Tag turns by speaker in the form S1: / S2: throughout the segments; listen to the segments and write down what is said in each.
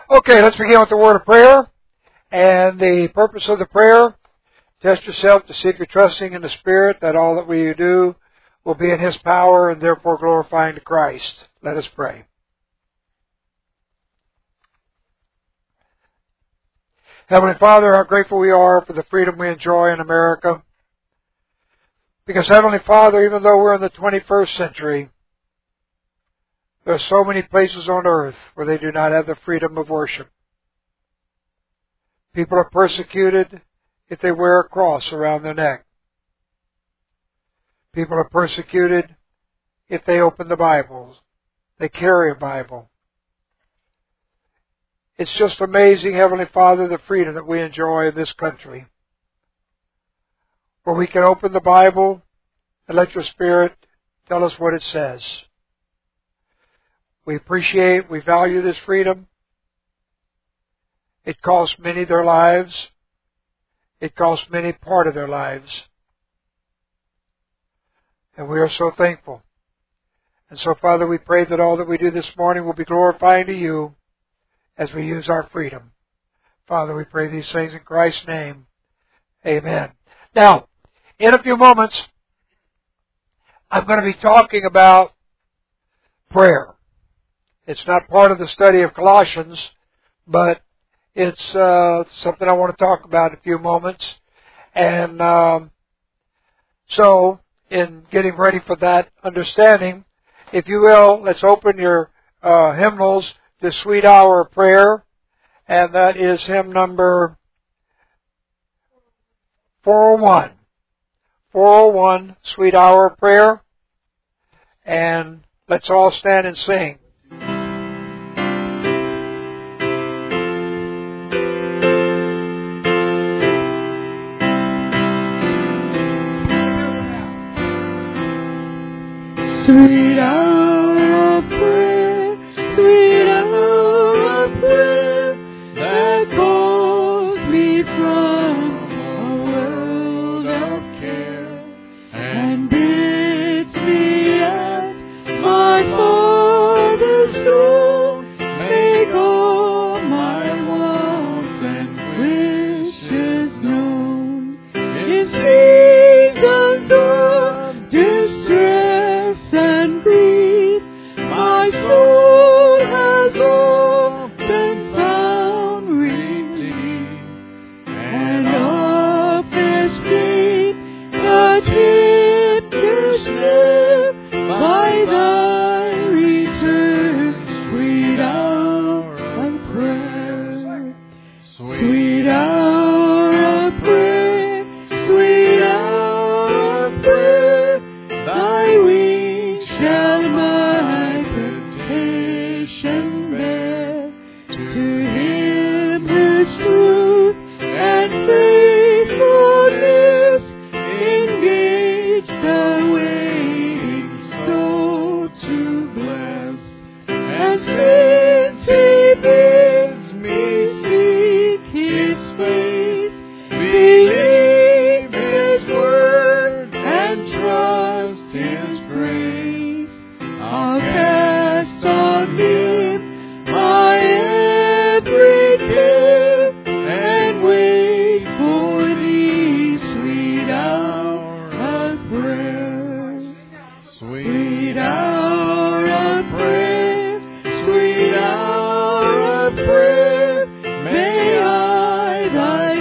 S1: Okay, let's begin with the word of prayer. And the purpose of the prayer, test yourself to see if you're trusting in the Spirit, that all that we do will be in His power and therefore glorifying to Christ. Let us pray. Heavenly Father, how grateful we are for the freedom we enjoy in America. Because Heavenly Father, even though we're in the 21st century, there are so many places on earth where they do not have the freedom of worship. People are persecuted if they wear a cross around their neck. People are persecuted if they open the Bibles, they carry a Bible. It's just amazing, Heavenly Father, the freedom that we enjoy in this country, where we can open the Bible and let your Spirit tell us what it says. We appreciate, we value this freedom. It cost many their lives. It cost many part of their lives. And we are so thankful. And so, Father, we pray that all that we do this morning will be glorifying to you as we use our freedom. Father, we pray these things in Christ's name. Amen. Now, in a few moments, I'm going to be talking about prayer. It's not part of the study of Colossians, but it's something I want to talk about in a few moments. And so, in getting ready for that understanding, if you will, let's open your hymnals to Sweet Hour of Prayer. And that is hymn number 401. 401, Sweet Hour of Prayer. And let's all stand and sing.
S2: Sweet hour of prayer, sweet hour of prayer, that calls me from a world of care, and bids me at my Father's throne, make all my wants and wishes known. In seasons of distress and grief, my soul has often found relief, and of His feet the tip to slip by thy return, sweet hour of prayer, sweet hour of prayer, sweet hour of prayer, thy wings shall my petition bear, to Him whose truth and faithfulness engage the waiting soul to bless. And since He bids me seek His face, believe His word and trust His grace, I'll cast on Him my every care, and wait for Thee, sweet hour of prayer, sweet hour of prayer, sweet hour of prayer, may I thy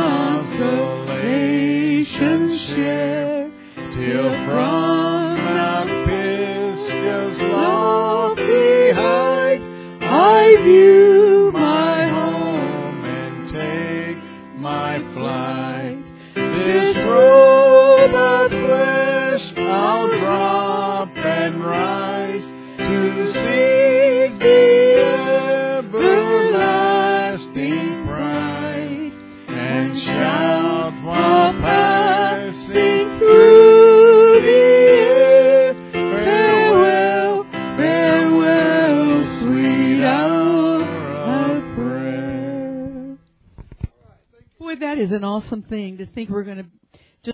S2: consolation share, till from Mount Pisgah's lofty height I view my home and take my flight. This robe of flesh I'll drop and rise to seek the everlasting pride, and shout while passing through the air, farewell, farewell, sweet hour of prayer.
S3: Boy, that is an awesome thing to think we're going to just...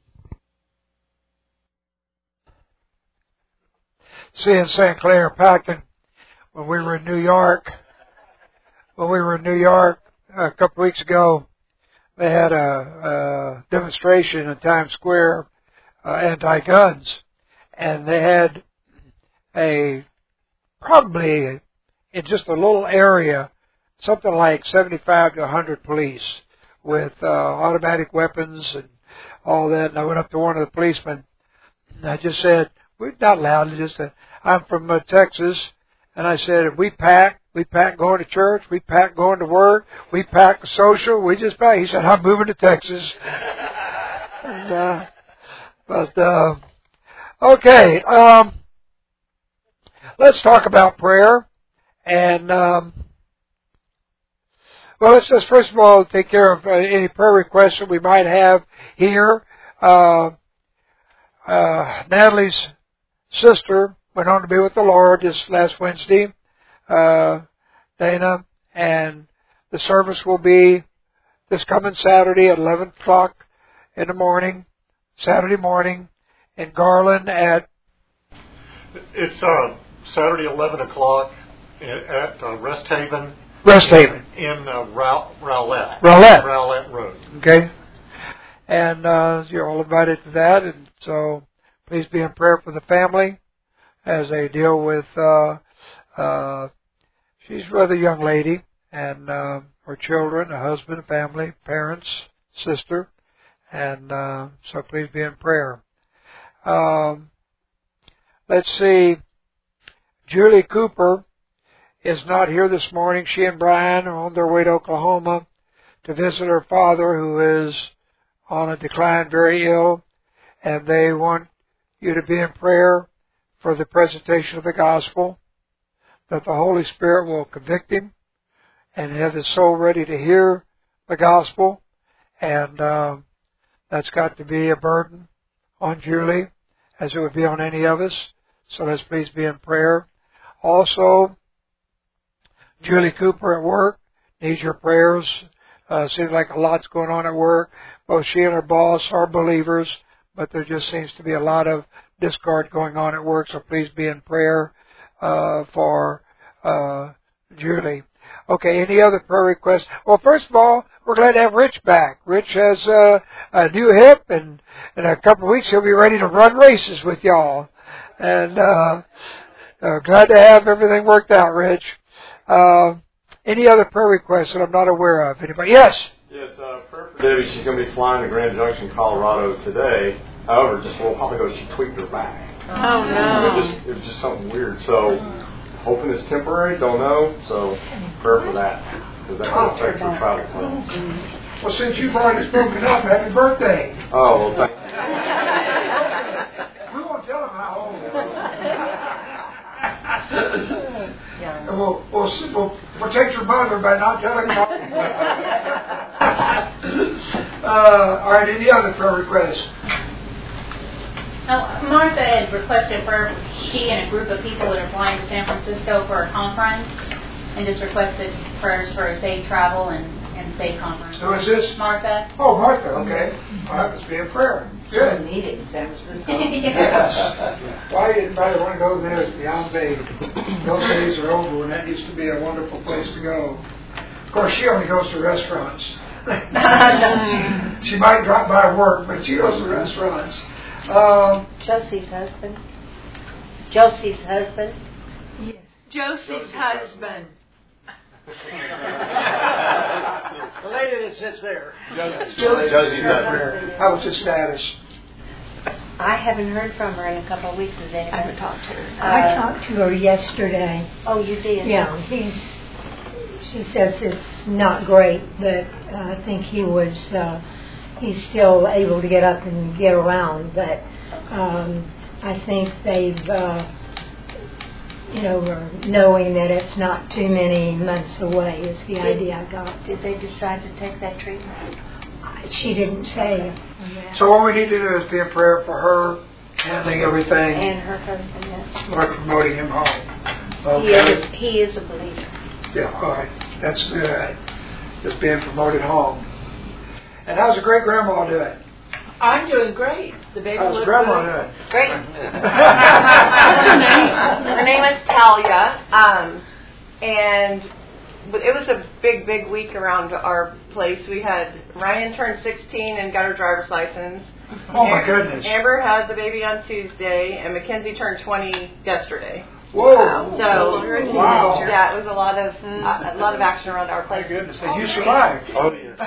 S1: See, in St. Clair Packing, when we were in New York, when we were in New York a couple of weeks ago, they had a demonstration in Times Square, anti-guns, and they had probably in just a little area, something like 75 to 100 police with automatic weapons and all that. And I went up to one of the policemen, and I just said, we're not loud, I'm from Texas, and I said, we pack going to church, we pack going to work, we pack social, we just pack. He said, I'm moving to Texas. And, okay, let's talk about prayer. And, well, let's just first of all take care of any prayer requests that we might have here. Natalie's sister went on to be with the Lord this last Wednesday, Dana, and the service will be this coming Saturday at 11 o'clock in the morning, Saturday morning, in Garland at...
S4: It's Saturday 11 o'clock at Rest Haven.
S1: Rest Haven.
S4: In Rowlett.
S1: Rowlett
S4: Road.
S1: Okay. And you're all invited to that, and so please be in prayer for the family as they deal with, she's a rather young lady, and her children, a husband, family, parents, sister, and so please be in prayer. Let's see, Julie Cooper is not here this morning. She and Brian are on their way to Oklahoma to visit her father, who is on a decline, very ill, and they want you to be in prayer for the presentation of the gospel, that the Holy Spirit will convict him and have his soul ready to hear the gospel, and that's got to be a burden on Julie, as it would be on any of us, so let's please be in prayer. Also, Julie Cooper at work needs your prayers. Seems like a lot's going on at work. Both she and her boss are believers, but there just seems to be a lot of discord going on at work, so please be in prayer for Julie. Okay, any other prayer requests? Well, first of all, we're glad to have Rich back. Rich has a new hip, and in a couple of weeks he'll be ready to run races with y'all. And glad to have everything worked out, Rich. Any other prayer requests that I'm not aware of? Anybody? Yes?
S5: Yes, prayer for Debbie. She's going to be flying to Grand Junction, Colorado today. However, just a little while ago, she tweaked her back.
S3: Oh, no.
S5: It was just something weird. So, hoping it's temporary, don't know. So, prayer for that. Because that could affect her travel plans.
S1: Well, since you've already spoken up, happy birthday.
S5: Oh, well, thank you.
S1: We won't tell them how old you are. We'll take your mother by not telling her. All right, any other prayer requests?
S6: Martha had requested prayer. She and a group of people that are flying to San Francisco for a conference, and just requested prayers for a safe travel and safe conference.
S1: Who is this?
S6: Martha.
S1: Oh, Martha, okay. Well, that must be in prayer. Good.
S7: Meeting in San Francisco.
S1: Yes. Why didn't anybody want to go there? It's beyond days. Those days are over, and that used to be a wonderful place to go. Of course, she only goes to restaurants. She might drop by work, but she goes to restaurants.
S7: Josie's husband. Josie's husband.
S3: Yes. Josie's husband.
S1: The lady that sits there.
S5: Josie's husband.
S1: How was his status?
S7: I haven't heard from her in a couple of weeks. Has anybody?
S3: I haven't talked to her.
S8: I talked to her yesterday.
S7: Oh, you did?
S8: Yeah, she says it's not great, but I think he's still able to get up and get around, but I think they've, knowing that it's not too many months away is the idea I got.
S7: Did they decide to take that treatment?
S8: She didn't say.
S1: So what we need to do is be in prayer for her, handling everything.
S7: And her husband, yes.
S1: Lord, promoting him home. Okay.
S7: He is a believer.
S1: Yeah, all right. That's good. Just being promoted home. And how's the great-grandma doing?
S9: I'm doing great. The baby
S1: How's
S9: looks
S1: grandma
S9: good.
S1: doing?
S9: Great. Her name is Talia. And it was a big week around our place. We had Ryan turned 16 and got her driver's license.
S1: Oh, my goodness.
S9: Amber had the baby on Tuesday, and Mackenzie turned 20 yesterday.
S1: Whoa!
S9: So,
S1: wow.
S9: Yeah, it was a lot of action around our place.
S1: My goodness, and you survived.
S4: Oh, yes.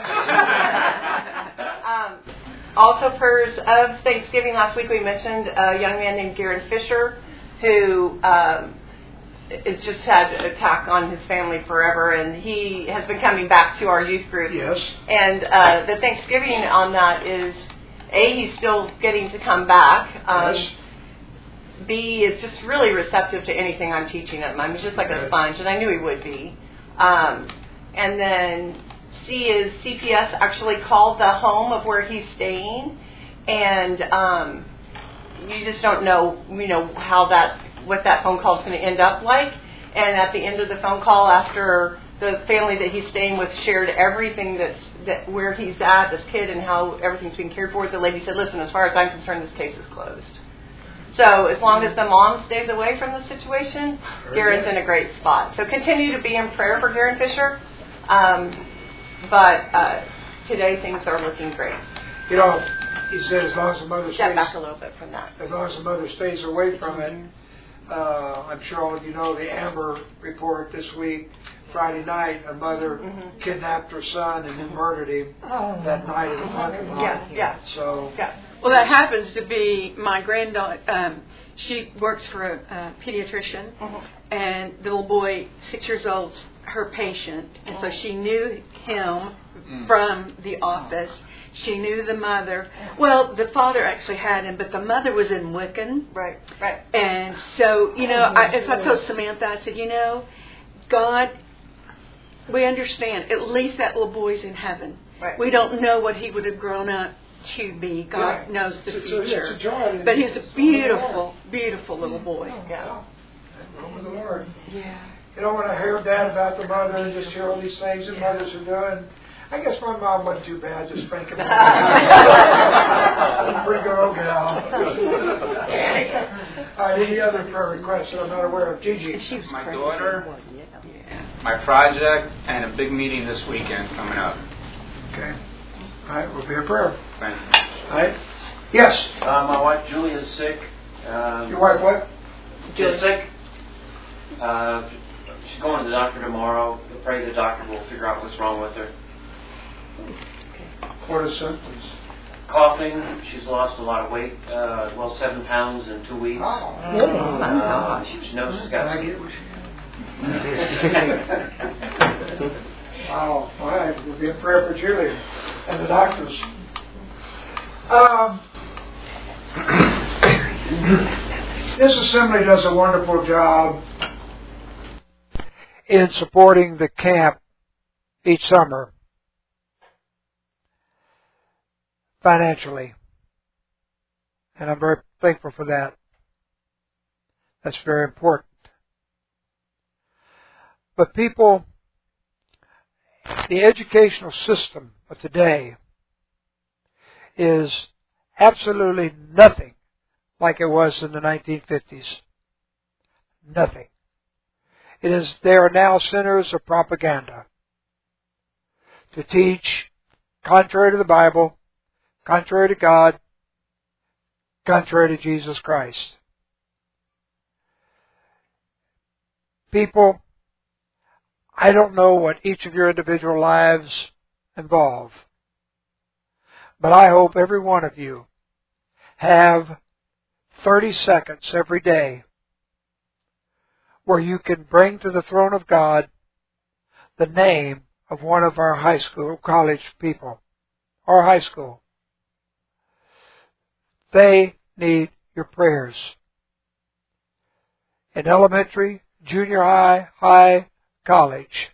S9: Also, prayers of Thanksgiving last week, we mentioned a young man named Garen Fisher who has just had an attack on his family forever, and he has been coming back to our youth group.
S1: Yes.
S9: And the Thanksgiving on that is, A, he's still getting to come back.
S1: Yes.
S9: B, is just really receptive to anything I'm teaching him. I'm just like a sponge, and I knew he would be. And then C is CPS actually called the home of where he's staying, and you just don't know, how what that phone call is going to end up like. And at the end of the phone call, after the family that he's staying with shared everything that where he's at, this kid, and how everything's being cared for, the lady said, "Listen, as far as I'm concerned, this case is closed." So as long as the mom stays away from the situation, Garen's in a great spot. So continue to be in prayer for Garen Fisher. But today things are looking great.
S1: He said as long as the mother
S9: Step
S1: stays
S9: back a little bit from that.
S1: As long as the mother stays away from it. I'm sure all of you know the Amber report this week. Friday night, a mother kidnapped her son and then murdered him that night in the parking lot.
S9: Yeah.
S1: So.
S9: Yeah.
S3: Well, that happens to be my granddaughter. She works for a pediatrician, and the little boy, 6 years old, her patient, and so she knew him from the office. She knew the mother. Well, the father actually had him, but the mother was in Wiccan.
S9: Right.
S3: And so, as I told Samantha, I said, God, we understand. At least that little boy's in heaven.
S9: Right.
S3: We don't know what he would have grown up to be. God knows the future. But he's a beautiful, beautiful little boy.
S1: Yeah. Over the Lord.
S3: Yeah.
S1: When I hear that about the mother and just hear all these things that mothers are doing, I guess my mom wasn't too bad, just thinking about it. Pretty good old gal. All right, any other prayer requests that I'm not aware of? Gigi.
S10: My daughter, my project, and a big meeting this weekend coming up.
S1: Okay. All right, we'll be in prayer.
S10: Thank you.
S1: All right. Yes.
S11: My wife Julie is sick.
S1: Your wife what?
S11: Julie's sick. She's going to the doctor tomorrow. I pray the doctor will figure out what's wrong with her.
S1: What are the symptoms?
S11: Coughing. She's lost a lot of weight. 7 pounds in 2 weeks.
S1: Oh.
S11: She knows she's got some.
S1: Wow. All right. We'll be in prayer for Julie and the doctors. This assembly does a wonderful job in supporting the camp each summer financially. And I'm very thankful for that. That's very important. But people, the educational system of today is absolutely nothing like it was in the 1950s. Nothing. They are now centers of propaganda to teach contrary to the Bible, contrary to God, contrary to Jesus Christ. People, I don't know what each of your individual lives involve, but I hope every one of you have 30 seconds every day where you can bring to the throne of God the name of one of our high school, college people, or high school. They need your prayers. In elementary, junior high, college.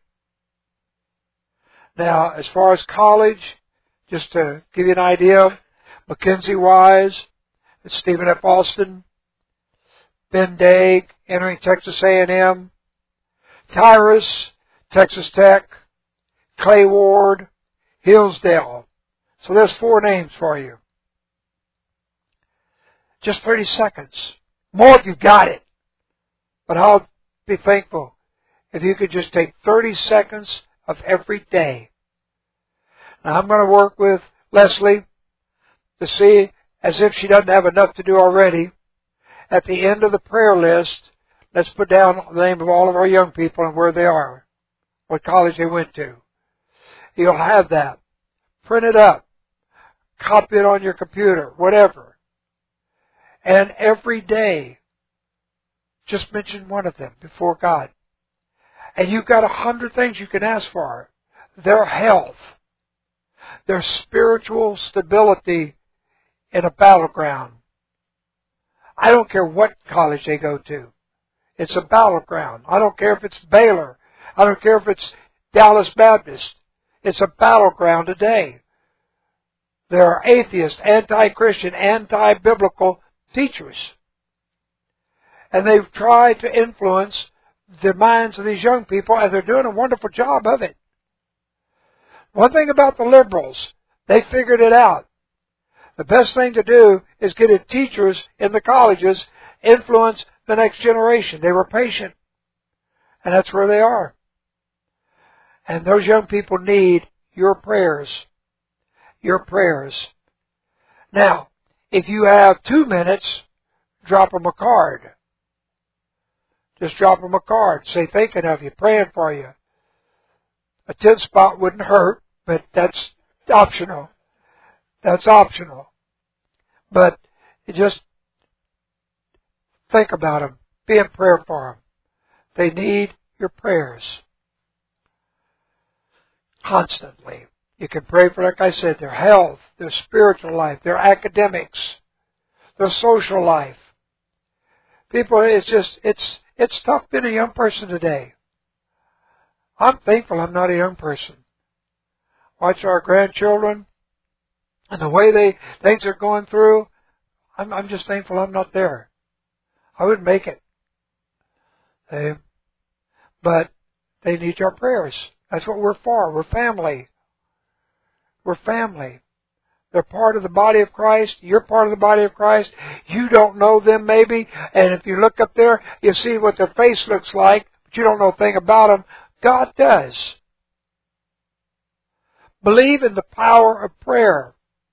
S1: Now, as far as college, just to give you an idea, Mackenzie Wise, Stephen F. Austin, Ben Daig, entering Texas A&M, Tyrus, Texas Tech, Clay Ward, Hillsdale. So there's 4 names for you. Just 30 seconds. More if you've got it. But I'll be thankful if you could just take 30 seconds of every day. Now, I'm going to work with Leslie to see, as if she doesn't have enough to do already, at the end of the prayer list, let's put down the name of all of our young people and where they are, what college they went to. You'll have that. Print it up. Copy it on your computer, whatever. And every day, just mention one of them before God. And you've got 100 things you can ask for. Their health, their spiritual stability in a battleground. I don't care what college they go to. It's a battleground. I don't care if it's Baylor. I don't care if it's Dallas Baptist. It's a battleground today. There are atheist, anti-Christian, anti-biblical teachers. And they've tried to influence the minds of these young people, and they're doing a wonderful job of it. One thing about the liberals, they figured it out. The best thing to do is get teachers in the colleges influence the next generation. They were patient. And that's where they are. And those young people need your prayers. Your prayers. Now, if you have 2 minutes, drop them a card. Just drop them a card. Say, thinking of you, praying for you. A 10 spot wouldn't hurt, but that's optional. That's optional. But you just think about them. Be in prayer for them. They need your prayers. Constantly. You can pray for, like I said, their health, their spiritual life, their academics, their social life. People, it's tough being a young person today. I'm thankful I'm not a young person. Watch our grandchildren and the way things are going through. I'm just thankful I'm not there. I wouldn't make it. But they need your prayers. That's what we're for. We're family. We're family. They're part of the body of Christ. You're part of the body of Christ. You don't know them maybe. And if you look up there, you see what their face looks like, but you don't know a thing about them. God does. Believe in the power of prayer.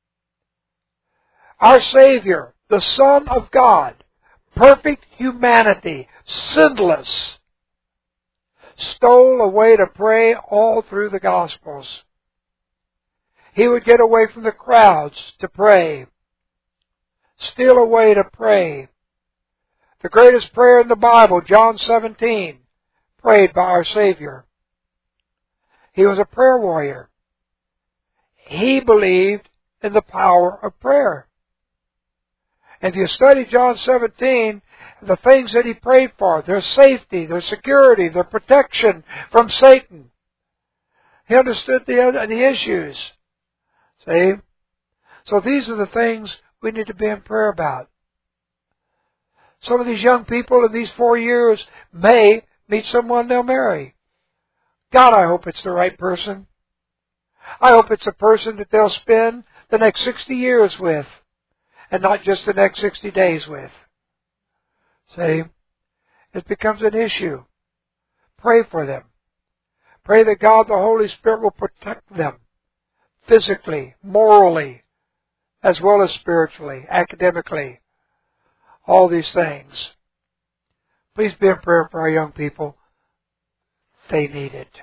S1: Our Savior, the Son of God, perfect humanity, sinless, stole away to pray all through the Gospels. He would get away from the crowds to pray. Steal away to pray. The greatest prayer in the Bible, John 17, prayed by our Savior. He was a prayer warrior. He believed in the power of prayer. If you study John 17, the things that he prayed for, their safety, their security, their protection from Satan. He understood the issues. See? So these are the things we need to be in prayer about. Some of these young people in these 4 years may meet someone they'll marry. God, I hope it's the right person. I hope it's a person that they'll spend the next 60 years with, and not just the next 60 days with. See? It becomes an issue. Pray for them. Pray that God, the Holy Spirit, will protect them physically, morally, as well as spiritually, academically. All these things. Please be in prayer for our young people. They need it.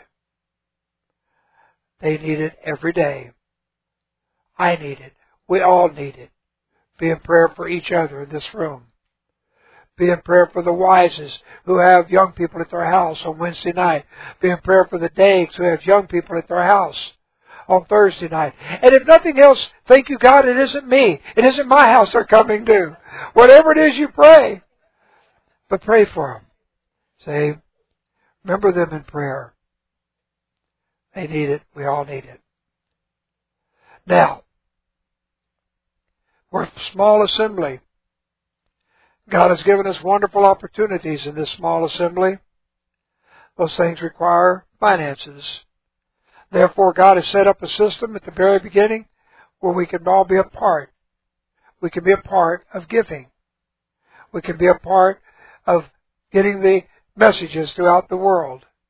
S1: They need it every day. I need it. We all need it. Be in prayer for each other in this room. Be in prayer for the Wises who have young people at their house on Wednesday night. Be in prayer for the Dags who have young people at their house on Thursday night. And if nothing else, thank you, God, it isn't me. It isn't my house they're coming to. Whatever it is you pray. But pray for them. Say, remember them in prayer. They need it. We all need it. Now, we're a small assembly. God has given us wonderful opportunities in this small assembly. Those things require finances. Therefore, God has set up a system at the very beginning where we can all be a part. We can be a part of giving. We can be a part of getting the messages throughout the world.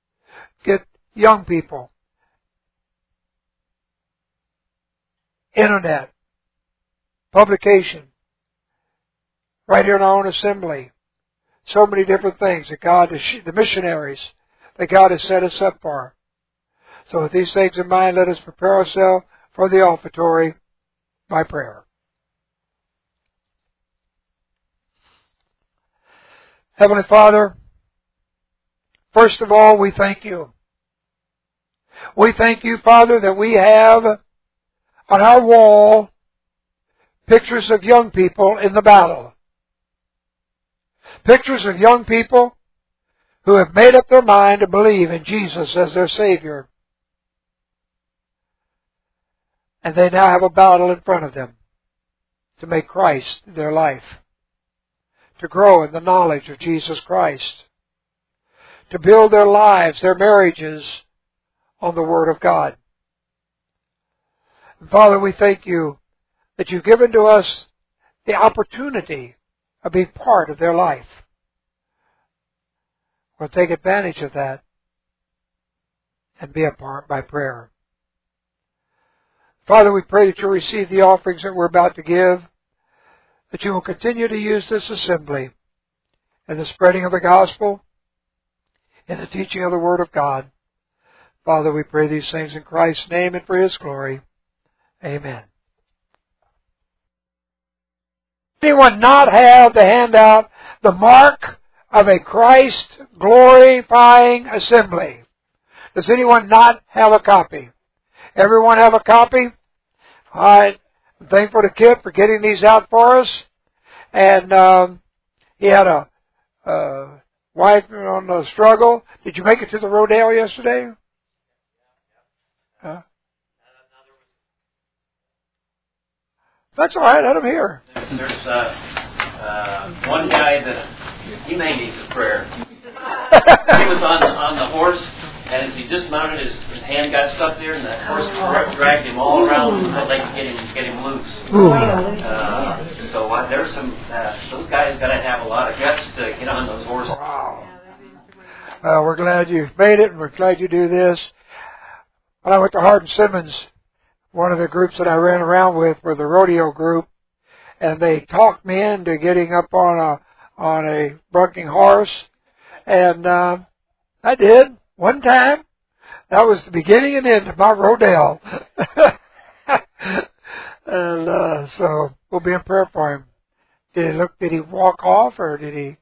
S1: get young people, internet, publication, right here in our own assembly. So many different things that God, the missionaries that God has set us up for. So with these things in mind, let us prepare ourselves for the offertory by prayer. Heavenly Father, first of all, we thank you. We thank you, Father, that we have on our wall pictures of young people in the battle. Pictures of young people who have made up their mind to believe in Jesus as their Savior. And they now have a battle in front of them to make Christ their life, to grow in the knowledge of Jesus Christ, to build their lives, their marriages on the Word of God. And Father, we thank you that you've given to us the opportunity of being part of their life. We'll take advantage of that and be a part by prayer. Father, we pray that you'll receive the offerings that we're about to give, that you will continue to use this assembly in the spreading of the gospel, in the teaching of the Word of God. Father, we pray these things in Christ's name and for His glory. Amen. Anyone not have the handout, the mark of a Christ glorifying assembly? Does anyone not have a copy? Everyone have a copy? All right. I'm thankful to Kip for getting these out for us. And he had a wife on the struggle. Did you make it to the Rodale yesterday? Huh? That's all right. Let him hear.
S11: There's one guy that he may need some prayer. He was on the horse, and as he dismounted, his hand got stuck there, and the horse dragged him all around until they could get him loose. So there's some those guys got to have a lot of guts to get on those horses.
S1: Wow. We're glad you made it, and we're glad you do this. When I went to Hardin Simmons, one of the groups that I ran around with were the rodeo group, and they talked me into getting up on a bucking horse, and I did one time. That was the beginning and end of my rodale. And so we'll be in prayer for him. Did he walk off, or did he?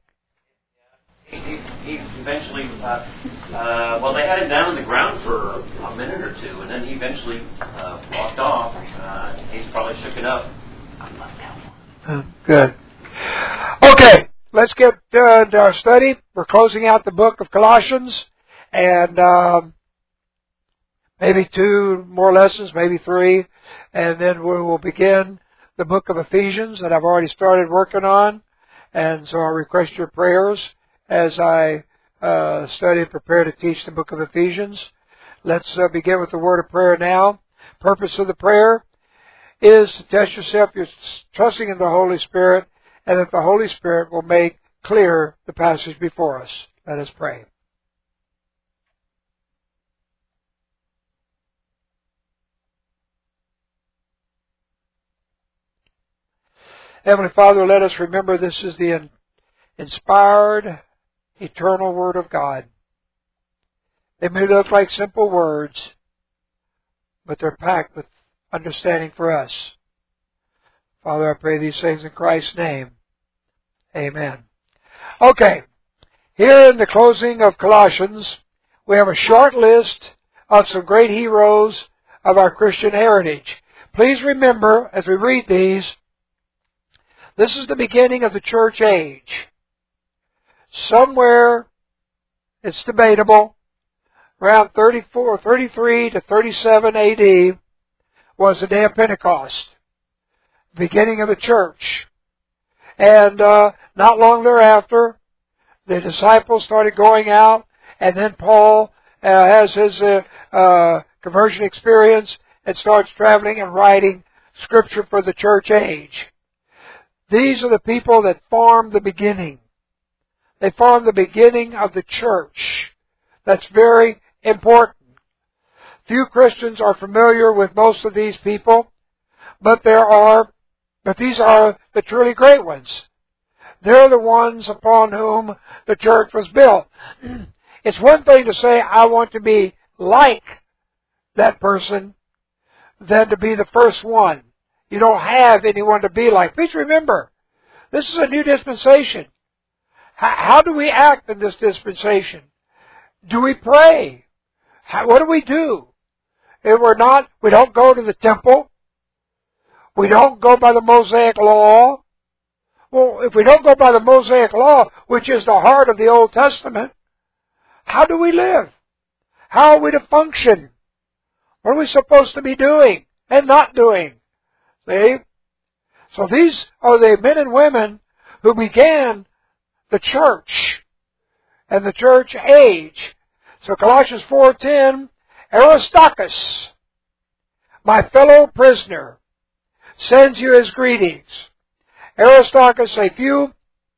S11: He eventually, well, they had him down on the ground for a minute or two, and then he eventually walked off. He's probably shook it up.
S1: Good. Okay, let's get to our study. We're closing out the book of Colossians, and maybe 2 more lessons, maybe 3, and then we will begin the book of Ephesians that I've already started working on. And so I request your prayers as I study and prepare to teach the book of Ephesians. Let's begin with the word of prayer now. Purpose of the prayer is to test yourself. You're trusting in the Holy Spirit, and that the Holy Spirit will make clear the passage before us. Let us pray. Heavenly Father, let us remember this is the inspired, eternal Word of God. They may look like simple words, but they're packed with understanding for us. Father, I pray these things in Christ's name. Amen. Okay, here in the closing of Colossians, we have a short list of some great heroes of our Christian heritage. Please remember, as we read these, this is the beginning of the church age. Somewhere, it's debatable, around 33 to 37 AD was the day of Pentecost, beginning of the church. And not long thereafter, the disciples started going out, and then Paul has his conversion experience and starts traveling and writing scripture for the church age. These are the people that form the beginning. They form the beginning of the church. That's very important. Few Christians are familiar with most of these people, but these are the truly great ones. They're the ones upon whom the church was built. It's one thing to say, I want to be like that person, than to be the first one. You don't have anyone to be like. Please remember, this is a new dispensation. How do we act in this dispensation? Do we pray? What do we do? If we don't go to the temple. We don't go by the Mosaic Law. Well, if we don't go by the Mosaic Law, which is the heart of the Old Testament, how do we live? How are we to function? What are we supposed to be doing and not doing? See? So these are the men and women who began the church and the church age. So Colossians 4:10, Aristarchus, my fellow prisoner, sends you his greetings. Aristarchus, a Jew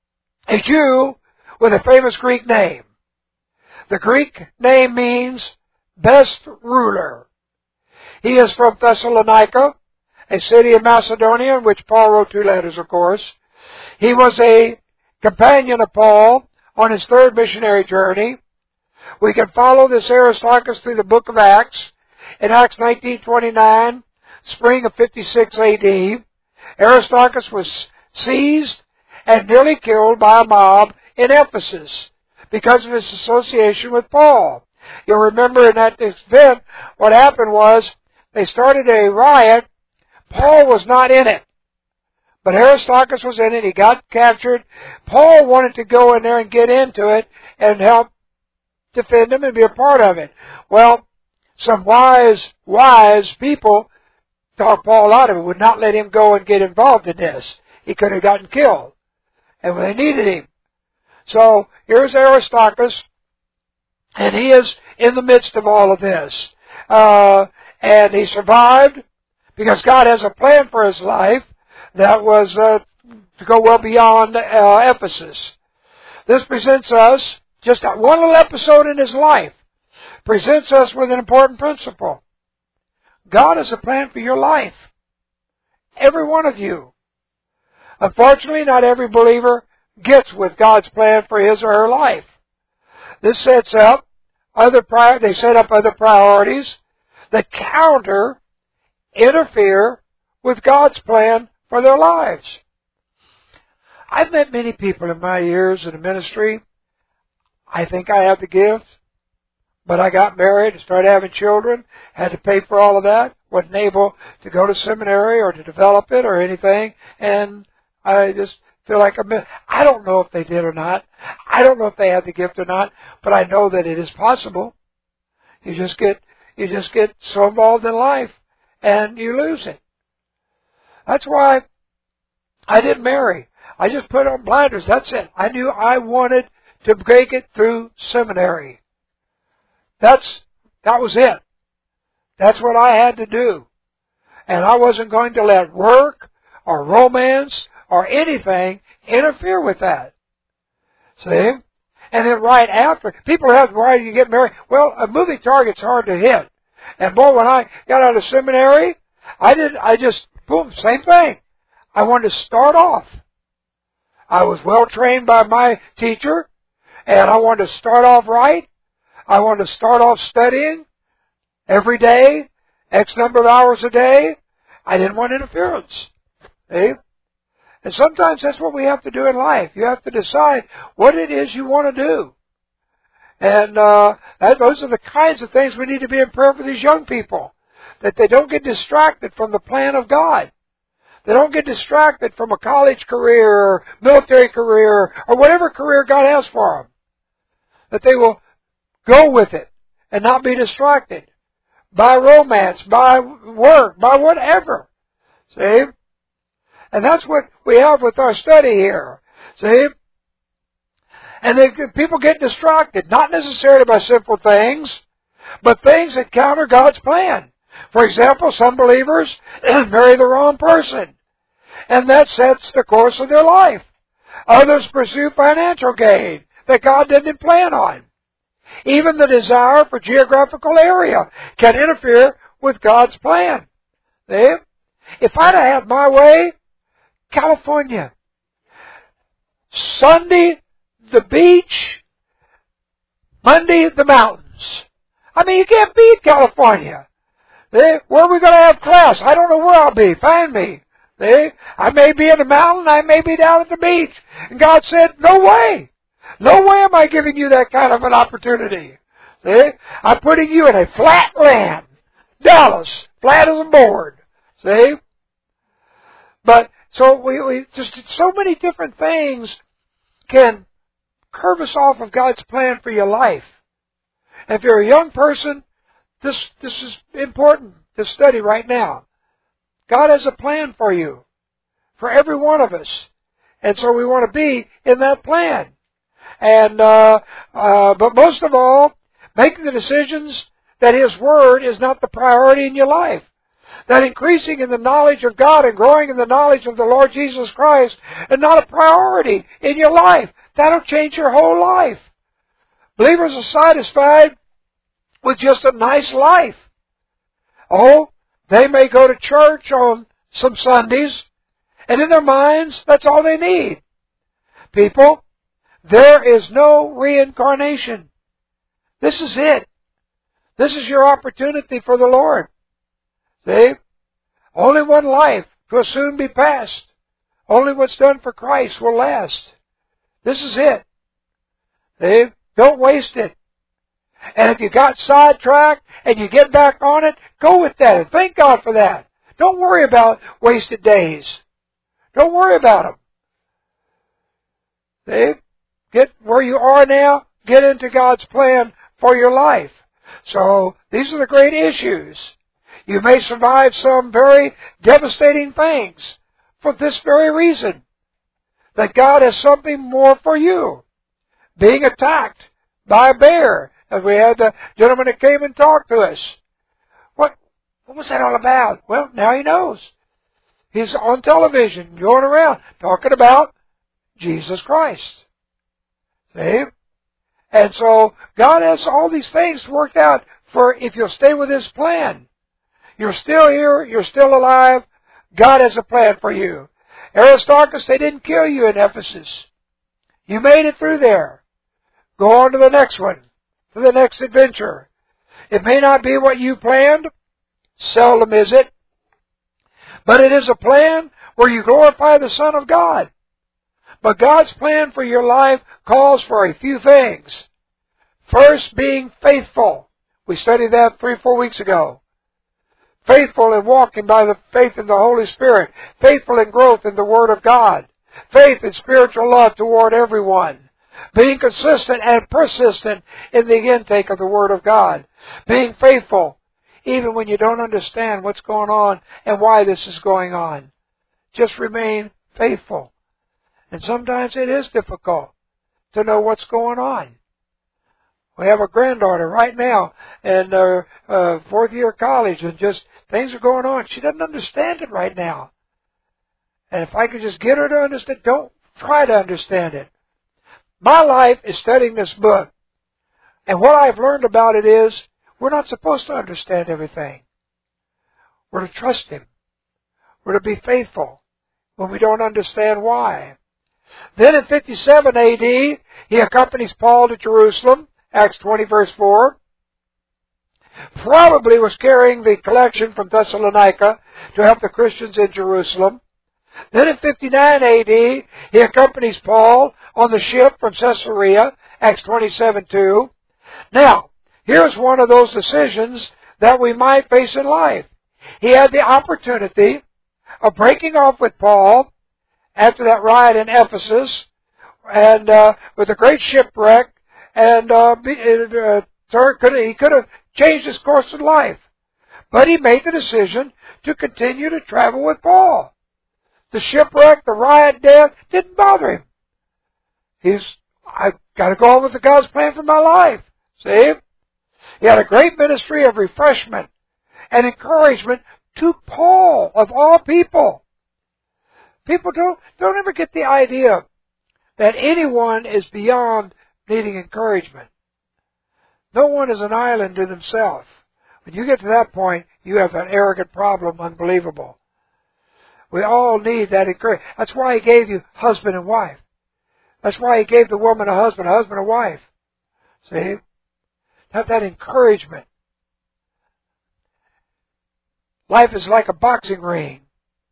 S1: with a famous Greek name. The Greek name means best ruler. He is from Thessalonica, a city of Macedonia, in which Paul wrote 2 letters, of course. He was a companion of Paul on his third missionary journey. We can follow this Aristarchus through the book of Acts. In Acts 19:29, spring of 56 A.D., Aristarchus was seized and nearly killed by a mob in Ephesus because of his association with Paul. You'll remember in that event, what happened was they started a riot. Paul was not in it, but Aristarchus was in it. He got captured. Paul wanted to go in there and get into it and help defend him and be a part of it. Well, some wise people talked Paul out of it, would not let him go and get involved in this. He could have gotten killed, and they needed him. So here's Aristarchus, and he is in the midst of all of this. And he survived because God has a plan for his life that was to go well beyond Ephesus. This presents us, just one little episode in his life, presents us with an important principle. God has a plan for your life. Every one of you. Unfortunately, not every believer gets with God's plan for his or her life. This sets up they set up other priorities that interfere with God's plan for their lives. I've met many people in my years in the ministry. I think I have the gift, but I got married and started having children, had to pay for all of that, wasn't able to go to seminary or to develop it or anything, and I just feel like I don't know if they did or not. I don't know if they had the gift or not, but I know that it is possible. You just get so involved in life and you lose it. That's why I didn't marry. I just put on blinders. That's it. I knew I wanted to make it through seminary. That was it. That's what I had to do. And I wasn't going to let work or romance or anything interfere with that. See? And then right after, people ask, why do you get married? Well, a moving target's hard to hit. And boy, when I got out of seminary, boom, same thing. I wanted to start off. I was well trained by my teacher, and I wanted to start off right. I wanted to start off studying every day, X number of hours a day. I didn't want interference. See? And sometimes that's what we have to do in life. You have to decide what it is you want to do. And those are the kinds of things we need to be in prayer for these young people, that they don't get distracted from the plan of God. They don't get distracted from a college career or military career or whatever career God has for them. That they will go with it and not be distracted by romance, by work, by whatever. See? And that's what we have with our study here. See? And people get distracted, not necessarily by simple things, but things that counter God's plan. For example, some believers marry the wrong person, and that sets the course of their life. Others pursue financial gain that God didn't plan on. Even the desire for geographical area can interfere with God's plan. See? If I'd have had my way, California. Sunday, the beach. Monday, the mountains. I mean, you can't beat California. See? Where are we going to have class? I don't know where I'll be. Find me. See? I may be in the mountain. I may be down at the beach. And God said, no way. No way am I giving you that kind of an opportunity. See? I'm putting you in a flat land. Dallas. Flat as a board. See? But, so we just, so many different things can curve us off of God's plan for your life. And if you're a young person, this is important to study right now. God has a plan for you. For every one of us. And so we want to be in that plan. And, but most of all, make the decisions that His Word is not the priority in your life. That increasing in the knowledge of God and growing in the knowledge of the Lord Jesus Christ is not a priority in your life. That'll change your whole life. Believers are satisfied with just a nice life. Oh, they may go to church on some Sundays, and in their minds, that's all they need. People, there is no reincarnation. This is it. This is your opportunity for the Lord. See? Only one life will soon be past. Only what's done for Christ will last. This is it. See? Don't waste it. And if you got sidetracked and you get back on it, go with that and thank God for that. Don't worry about wasted days. Don't worry about them. See? Get where you are now. Get into God's plan for your life. So, these are the great issues. You may survive some very devastating things for this very reason. That God has something more for you. Being attacked by a bear, as we had the gentleman that came and talked to us. What was that all about? Well, now he knows. He's on television, going around, talking about Jesus Christ. See? And so, God has all these things worked out for if you'll stay with His plan. You're still here, you're still alive, God has a plan for you. Aristarchus, they didn't kill you in Ephesus. You made it through there. Go on to the next one, to the next adventure. It may not be what you planned, seldom is it, but it is a plan where you glorify the Son of God. But God's plan for your life calls for a few things. First, being faithful. We studied that 3 or 4 weeks ago. Faithful in walking by the faith in the Holy Spirit. Faithful in growth in the Word of God. Faith in spiritual love toward everyone. Being consistent and persistent in the intake of the Word of God. Being faithful even when you don't understand what's going on and why this is going on. Just remain faithful. And sometimes it is difficult to know what's going on. We have a granddaughter right now in fourth year college, and just things are going on. She doesn't understand it right now. And if I could just get her to understand, don't try to understand it. My life is studying this book. And what I've learned about it is we're not supposed to understand everything. We're to trust Him. We're to be faithful when we don't understand why. Then in 57 A.D., he accompanies Paul to Jerusalem, Acts 20 verse 4. Probably was carrying the collection from Thessalonica to help the Christians in Jerusalem. Then in 59 A.D., he accompanies Paul on the ship from Caesarea, Acts 27:2. Now, here's one of those decisions that we might face in life. He had the opportunity of breaking off with Paul after that riot in Ephesus, and with a great shipwreck, and he could have changed his course of life. But he made the decision to continue to travel with Paul. The shipwreck, the riot, death, didn't bother him. I've got to go on with the God's plan for my life. See? He had a great ministry of refreshment and encouragement to Paul, of all people. People don't ever get the idea that anyone is beyond needing encouragement. No one is an island to themselves. When you get to that point, you have an arrogant problem, unbelievable. We all need that encouragement. That's why He gave you husband and wife. That's why He gave the woman a husband and wife. See? Have that encouragement. Life is like a boxing ring.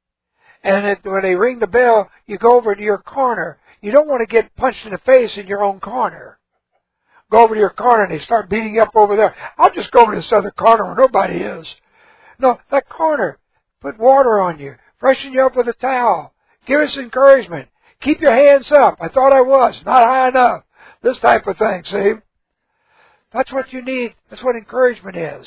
S1: And when they ring the bell, you go over to your corner. You don't want to get punched in the face in your own corner. Go over to your corner and they start beating you up over there. I'll just go over to this other corner where nobody is. No, that corner. Put water on you. Freshen you up with a towel. Give us encouragement. Keep your hands up. I thought I was. Not high enough. This type of thing, see? That's what you need. That's what encouragement is.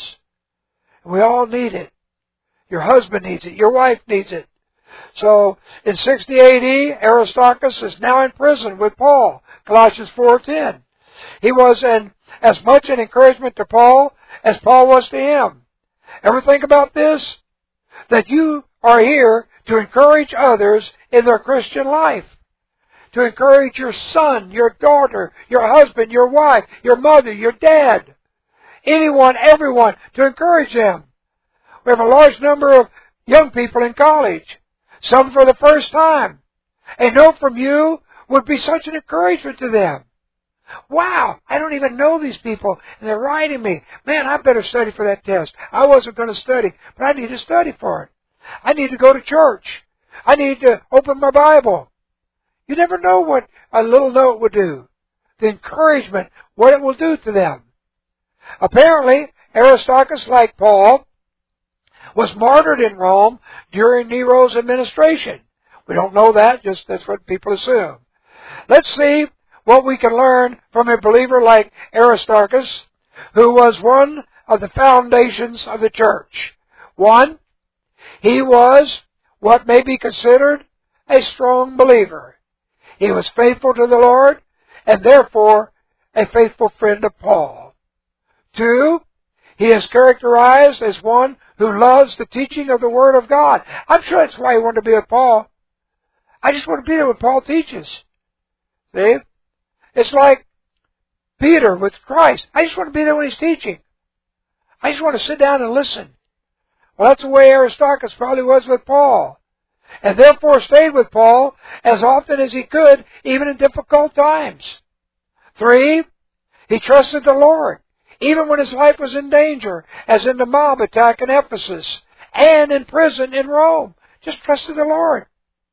S1: We all need it. Your husband needs it. Your wife needs it. So, in 60 A.D., Aristarchus is now in prison with Paul. Colossians 4:10. He was as much an encouragement to Paul as Paul was to him. Ever think about this? That you are here to encourage others in their Christian life. To encourage your son, your daughter, your husband, your wife, your mother, your dad. Anyone, everyone, to encourage them. We have a large number of young people in college. Some for the first time. A note from you would be such an encouragement to them. Wow, I don't even know these people, and they're writing me. Man, I better study for that test. I wasn't going to study, but I need to study for it. I need to go to church. I need to open my Bible. You never know what a little note would do. The encouragement, what it will do to them. Apparently, Aristarchus, like Paul, was martyred in Rome during Nero's administration. We don't know that, just that's what people assume. Let's see what we can learn from a believer like Aristarchus, who was one of the foundations of the church. One, he was what may be considered a strong believer. He was faithful to the Lord, and therefore a faithful friend of Paul. Two, he is characterized as one who loves the teaching of the Word of God. I'm sure that's why he wanted to be with Paul. I just want to be there when Paul teaches. See? It's like Peter with Christ. I just want to be there when he's teaching. I just want to sit down and listen. Well, that's the way Aristarchus probably was with Paul. And therefore stayed with Paul as often as he could, even in difficult times. Three, he trusted the Lord, even when his life was in danger, as in the mob attack in Ephesus, and in prison in Rome. Just trusted the Lord.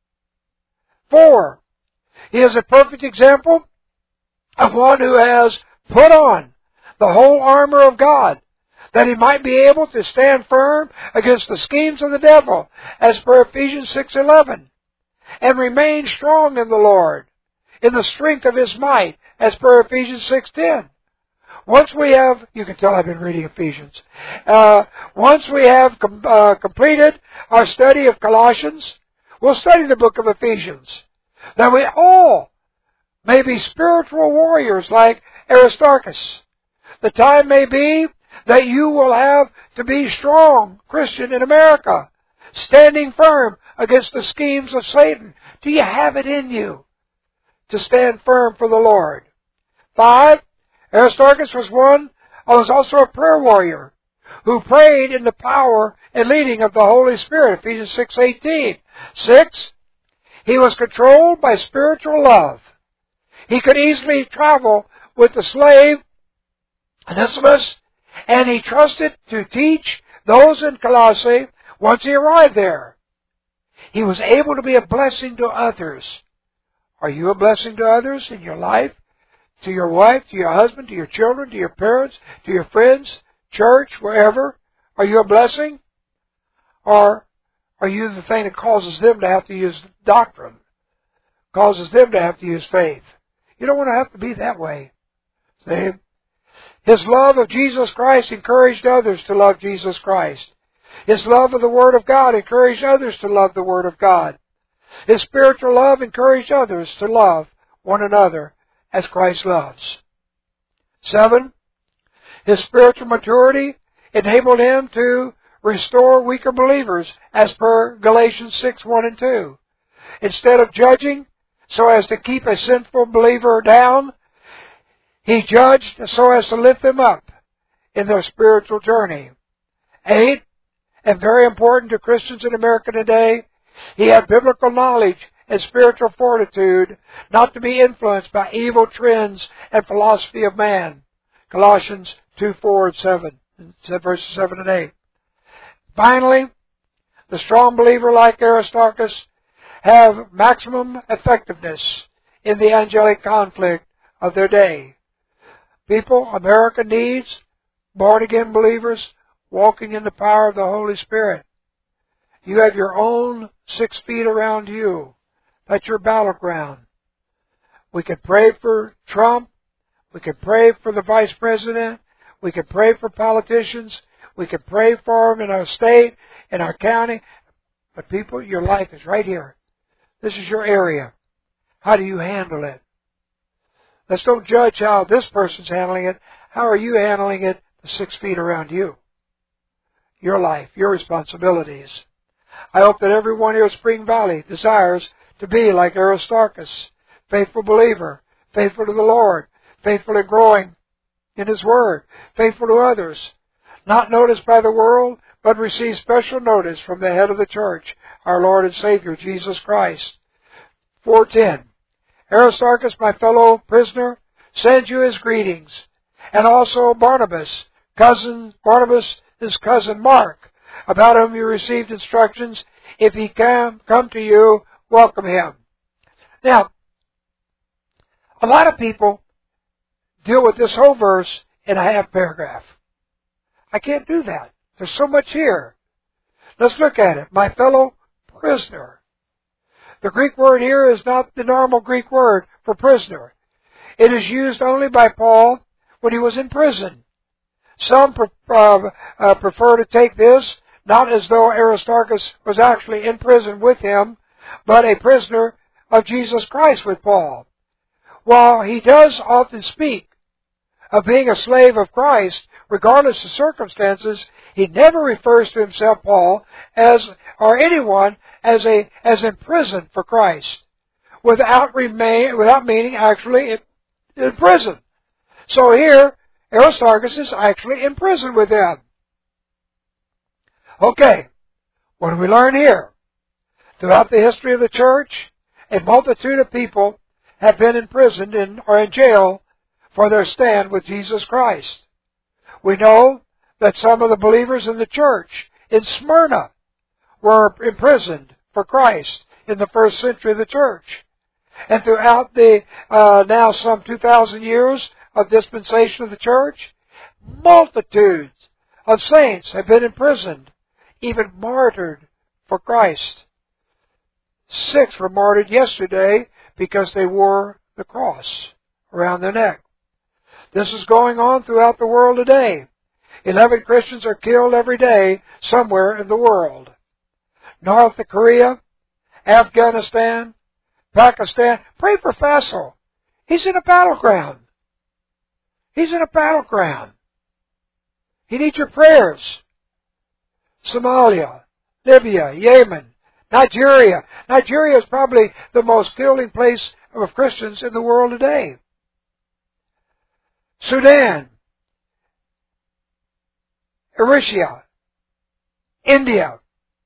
S1: Four, he is a perfect example of one who has put on the whole armor of God, that he might be able to stand firm against the schemes of the devil, as per Ephesians 6:11, and remain strong in the Lord, in the strength of His might, as per Ephesians 6:10. Once we have, you can tell I've been reading Ephesians. Once we have completed our study of Colossians, we'll study the book of Ephesians, that we all may be spiritual warriors like Aristarchus. The time may be that you will have to be strong Christian in America, standing firm against the schemes of Satan. Do you have it in you to stand firm for the Lord? 5, Aristarchus was also a prayer warrior who prayed in the power and leading of the Holy Spirit, Ephesians 6:18. 6, he was controlled by spiritual love. He could easily travel with the slave Onesimus, and he trusted to teach those in Colossae once he arrived there. He was able to be a blessing to others. Are you a blessing to others in your life? To your wife, to your husband, to your children, to your parents, to your friends, church, wherever? Are you a blessing? Or are you the thing that causes them to have to use doctrine? Causes them to have to use faith? You don't want to have to be that way. See? His love of Jesus Christ encouraged others to love Jesus Christ. His love of the Word of God encouraged others to love the Word of God. His spiritual love encouraged others to love one another as Christ loves. 7, his spiritual maturity enabled him to restore weaker believers as per Galatians 6:1 and 2. Instead of judging so as to keep a sinful believer down, he judged so as to lift them up. in their spiritual journey. 8, and very important to Christians in America today, he had biblical knowledge and spiritual fortitude not to be influenced by evil trends and philosophy of man. Colossians 2:4-7, verses 7 and 8. Finally, the strong believer like Aristarchus have maximum effectiveness in the angelic conflict of their day. People, America needs born-again believers walking in the power of the Holy Spirit. You have your own 6 feet around you. That's your battleground. We can pray for Trump. We can pray for the vice president. We can pray for politicians. We can pray for them in our state, in our county. But people, your life is right here. This is your area. How do you handle it? Let's don't judge how this person's handling it. How are you handling it the 6 feet around you? Your life, your responsibilities. I hope that everyone here at Spring Valley desires to be like Aristarchus, faithful believer, faithful to the Lord, faithful in growing in His Word, faithful to others, not noticed by the world, but receive special notice from the head of the church, our Lord and Savior, Jesus Christ. 4:10. Aristarchus, my fellow prisoner, sends you his greetings, and also Barnabas, his cousin Mark, about whom you received instructions. If he can come to you, welcome him. Now, a lot of people deal with this whole verse in a half paragraph. I can't do that. There's so much here. Let's look at it. My fellow prisoner. The Greek word here is not the normal Greek word for prisoner. It is used only by Paul when he was in prison. Some prefer to take this not as though Aristarchus was actually in prison with him, but a prisoner of Jesus Christ with Paul. While he does often speak of being a slave of Christ, regardless of circumstances, he never refers to himself, Paul, or anyone as in prison for Christ, without meaning actually in prison. So here, Aristarchus is actually in prison with them. Okay, what do we learn here? Throughout the history of the church, a multitude of people have been imprisoned or in jail for their stand with Jesus Christ. We know that some of the believers in the church in Smyrna were imprisoned for Christ in the first century of the church. And throughout the now some 2,000 years of dispensation of the church, multitudes of saints have been imprisoned, even martyred for Christ. 6 were martyred yesterday because they wore the cross around their neck. This is going on throughout the world today. 11 Christians are killed every day somewhere in the world. North Korea, Afghanistan, Pakistan. Pray for Faisal. He's in a battleground. He's in a battleground. He needs your prayers. Somalia, Libya, Yemen, Nigeria. Nigeria is probably the most killing place of Christians in the world today. Sudan, Eritrea, India.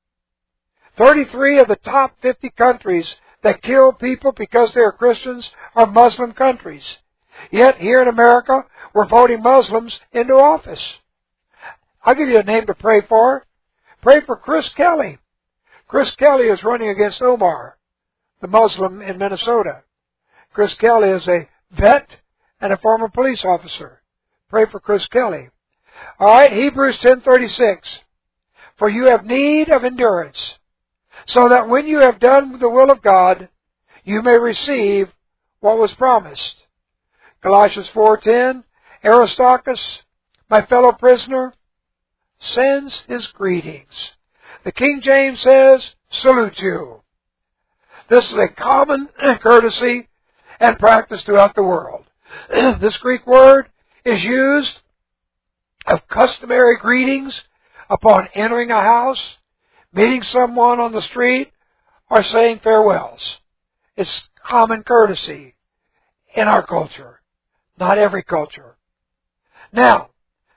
S1: 33 of the top 50 countries that kill people because they are Christians are Muslim countries. Yet here in America, we're voting Muslims into office. I'll give you a name to pray for. Pray for Chris Kelly. Chris Kelly is running against Omar, the Muslim in Minnesota. Chris Kelly is a vet and a former police officer. Pray for Chris Kelly. All right, Hebrews 10:36. For you have need of endurance, so that when you have done the will of God, you may receive what was promised. Colossians 4:10. Aristarchus, my fellow prisoner, sends his greetings. The King James says, salute you. This is a common courtesy and practice throughout the world. This Greek word is used of customary greetings upon entering a house, meeting someone on the street, or saying farewells. It's common courtesy in our culture, not every culture. Now,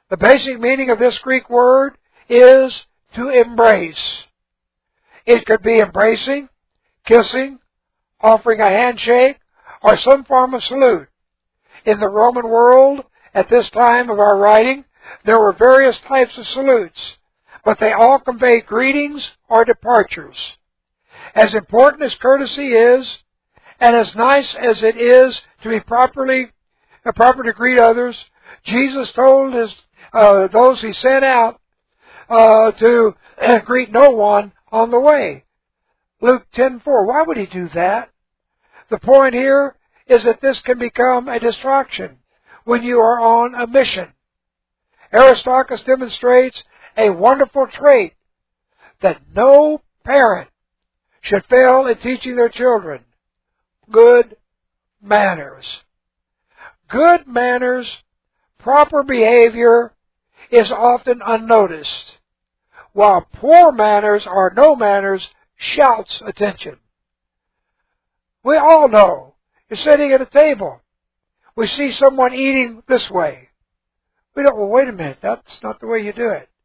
S1: The basic meaning of this Greek word is to embrace. It could be embracing, kissing, offering a handshake, or some form of salute. In the Roman world, at this time of our writing, there were various types of salutes, but they all conveyed greetings or departures. As important as courtesy is, and as nice as it is to be proper to greet others, Jesus told those he sent out to greet no one on the way. Luke 10:4. Why would he do that? The point here is that this can become a distraction when you are on a mission. Aristarchus demonstrates a wonderful trait that no parent should fail in teaching their children: good manners. Good manners, proper behavior, is often unnoticed, while poor manners or no manners shouts attention. We all know, you're sitting at a table, we see someone eating this way. We don't, well, wait a minute, that's not the way you do it.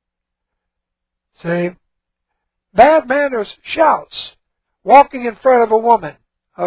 S1: See? Bad manners shouts. Walking in front of a woman,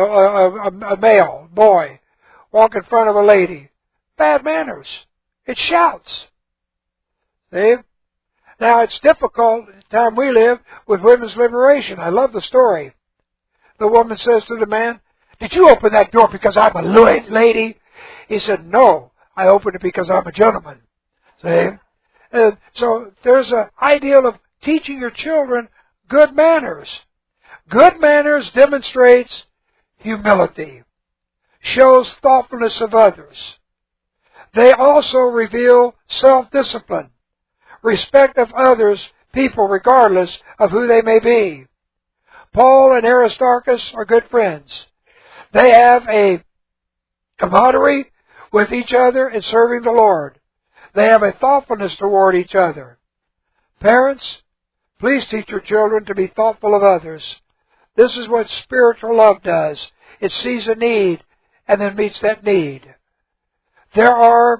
S1: a male, boy, walk in front of a lady. Bad manners. It shouts. See? Now, it's difficult, the time we live, with women's liberation. I love the story. The woman says to the man, "Did you open that door because I'm a lady?" He said, "No, I opened it because I'm a gentleman." See? And so there's an ideal of teaching your children good manners. Good manners demonstrates humility, shows thoughtfulness of others. They also reveal self-discipline, respect of others, people, regardless of who they may be. Paul and Aristarchus are good friends. They have a camaraderie with each other in serving the Lord. They have a thoughtfulness toward each other. Parents, please teach your children to be thoughtful of others. This is what spiritual love does. It sees a need and then meets that need. There are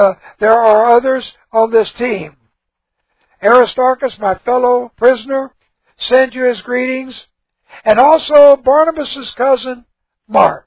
S1: others on this team. Aristarchus, my fellow prisoner, sends you his greetings, and also Barnabas' cousin, Mark.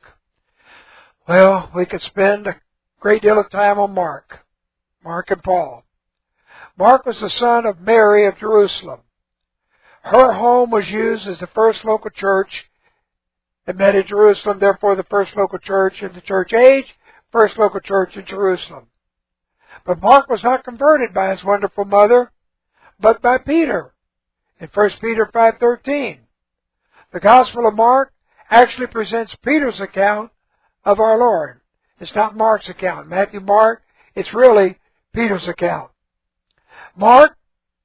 S1: Well, we could spend a great deal of time on Mark and Paul. Mark was the son of Mary of Jerusalem. Her home was used as the first local church. It met in Jerusalem, therefore the first local church in the church age, first local church in Jerusalem. But Mark was not converted by his wonderful mother, but by Peter in 1 Peter 5:13. The Gospel of Mark actually presents Peter's account of our Lord. It's not Mark's account. Matthew, Mark, it's really Peter's account. Mark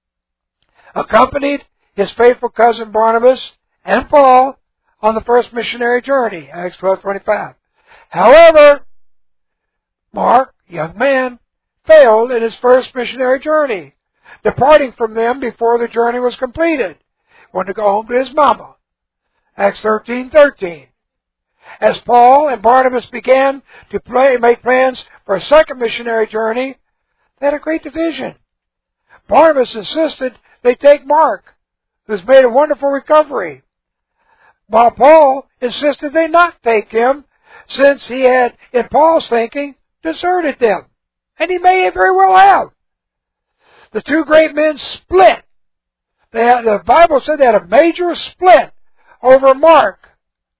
S1: accompanied his faithful cousin Barnabas and Paul on the first missionary journey, Acts 12:25. However, Mark, young man, failed in his first missionary journey, departing from them before the journey was completed. He wanted to go home to his mama. Acts 13:13. As Paul and Barnabas began to make plans for a second missionary journey, they had a great division. Barnabas insisted they take Mark, who's made a wonderful recovery, while Paul insisted they not take him, since he had, in Paul's thinking, deserted them. And he may very well have. The two great men split. The Bible said they had a major split over Mark.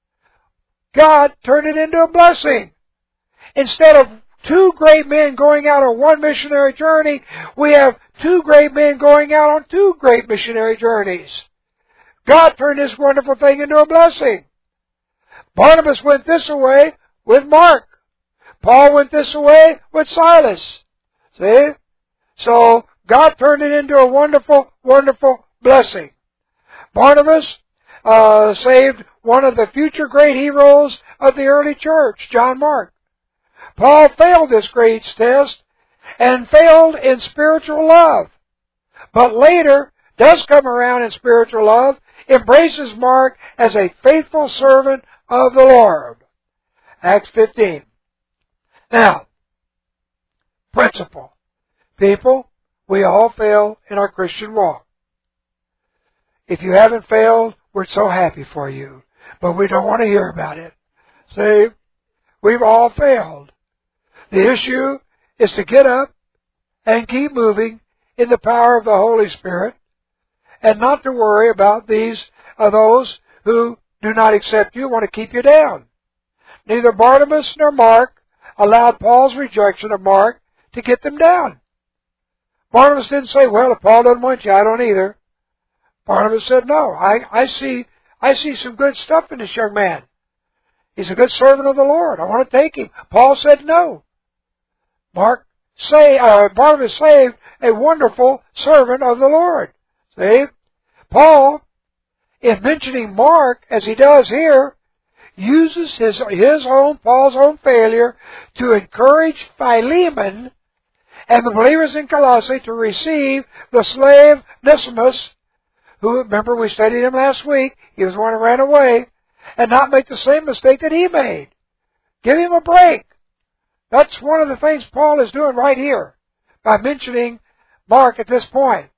S1: God turned it into a blessing. Instead of two great men going out on one missionary journey, we have two great men going out on two great missionary journeys. God turned this wonderful thing into a blessing. Barnabas went this way with Mark. Paul went this way with Silas. See? So God turned it into a wonderful, wonderful blessing. Barnabas saved one of the future great heroes of the early church, John Mark. Paul failed this great test and failed in spiritual love, but later does come around in spiritual love, embraces Mark as a faithful servant of the Lord. Acts 15. Now, principle. People, we all fail in our Christian walk. If you haven't failed, we're so happy for you. But we don't want to hear about it. See, we've all failed. The issue is to get up and keep moving in the power of the Holy Spirit and not to worry about those who do not accept you, want to keep you down. Neither Barnabas nor Mark allowed Paul's rejection of Mark to get them down. Barnabas didn't say, well, if Paul doesn't want you, I don't either. Barnabas said, no, I see some good stuff in this young man. He's a good servant of the Lord. I want to take him. Paul said no. Barnabas saved a wonderful servant of the Lord. See? Paul, in mentioning Mark, as he does here, uses Paul's own failure to encourage Philemon and the believers in Colossae to receive the slave Onesimus, who, remember, we studied him last week. He was the one who ran away, and not make the same mistake that he made. Give him a break. That's one of the things Paul is doing right here by mentioning Mark at this point.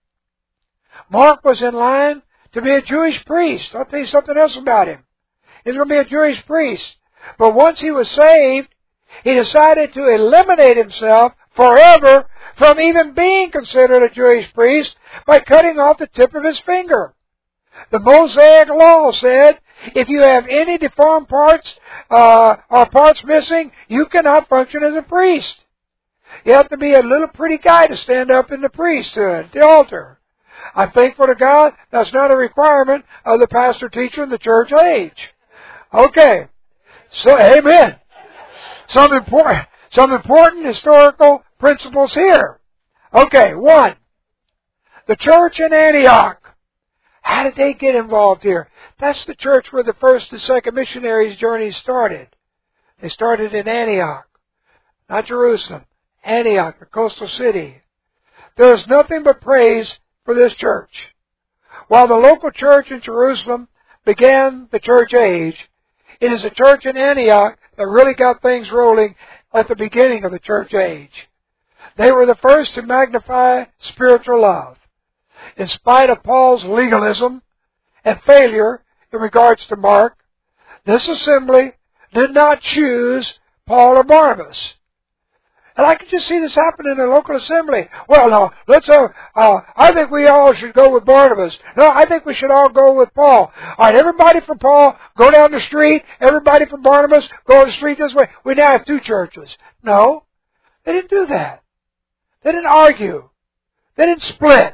S1: Mark was in line to be a Jewish priest. I'll tell you something else about him. He's going to be a Jewish priest. But once he was saved, he decided to eliminate himself forever from even being considered a Jewish priest by cutting off the tip of his finger. The Mosaic law said, if you have any deformed parts or parts missing, you cannot function as a priest. You have to be a little pretty guy to stand up in the priesthood, at the altar. I'm thankful to God that's not a requirement of the pastor-teacher in the church age. Okay. So, amen. Some important historical principles here. Okay, 1. The church in Antioch. How did they get involved here? That's the church where the first and second missionaries' journeys started. They started in Antioch, not Jerusalem. Antioch, the coastal city. There is nothing but praise for this church. While the local church in Jerusalem began the church age, it is the church in Antioch that really got things rolling at the beginning of the church age. They were the first to magnify spiritual love. In spite of Paul's legalism and failure in regards to Mark, this assembly did not choose Paul or Barnabas. And I can just see this happen in the local assembly. Well, no, I think we all should go with Barnabas. No, I think we should all go with Paul. All right, everybody from Paul, go down the street. Everybody from Barnabas, go the street this way. We now have 2 churches. No, they didn't do that. They didn't argue. They didn't split.